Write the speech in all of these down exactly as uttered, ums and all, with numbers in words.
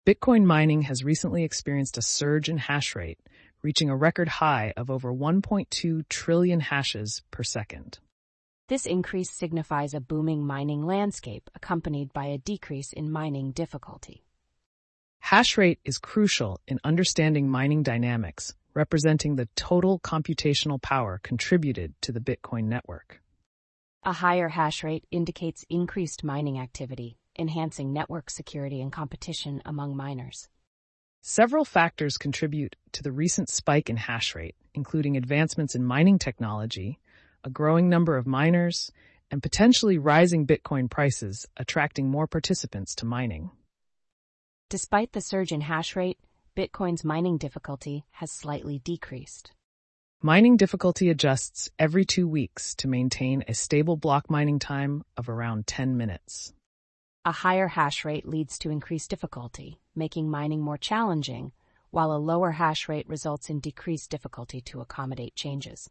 Bitcoin mining has recently experienced a surge in hash rate, reaching a record high of over one point two trillion hashes per second. This increase signifies a booming mining landscape accompanied by a decrease in mining difficulty. Hash rate is crucial in understanding mining dynamics, representing the total computational power contributed to the Bitcoin network. A higher hash rate indicates increased mining activity, enhancing network security and competition among miners. Several factors contribute to the recent spike in hash rate, including advancements in mining technology, a growing number of miners, and potentially rising Bitcoin prices, attracting more participants to mining. Despite the surge in hash rate, Bitcoin's mining difficulty has slightly decreased. Mining difficulty adjusts every two weeks to maintain a stable block mining time of around ten minutes. A higher hash rate leads to increased difficulty, making mining more challenging, while a lower hash rate results in decreased difficulty to accommodate changes.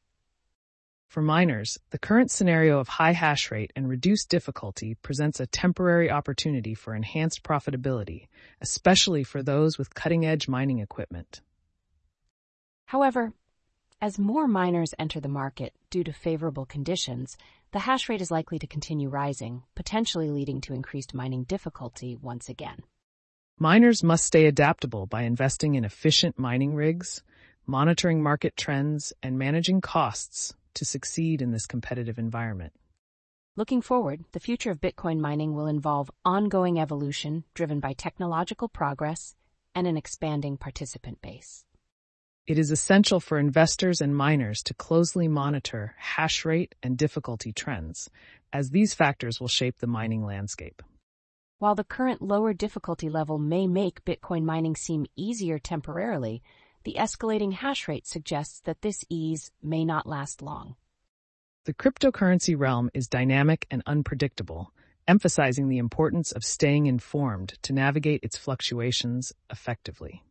For miners, the current scenario of high hash rate and reduced difficulty presents a temporary opportunity for enhanced profitability, especially for those with cutting-edge mining equipment. However, as more miners enter the market due to favorable conditions, the hash rate is likely to continue rising, potentially leading to increased mining difficulty once again. Miners must stay adaptable by investing in efficient mining rigs, monitoring market trends, and managing costs to succeed in this competitive environment. Looking forward, the future of Bitcoin mining will involve ongoing evolution driven by technological progress and an expanding participant base. It is essential for investors and miners to closely monitor hash rate and difficulty trends, as these factors will shape the mining landscape. While the current lower difficulty level may make Bitcoin mining seem easier temporarily, the escalating hash rate suggests that this ease may not last long. The cryptocurrency realm is dynamic and unpredictable, emphasizing the importance of staying informed to navigate its fluctuations effectively.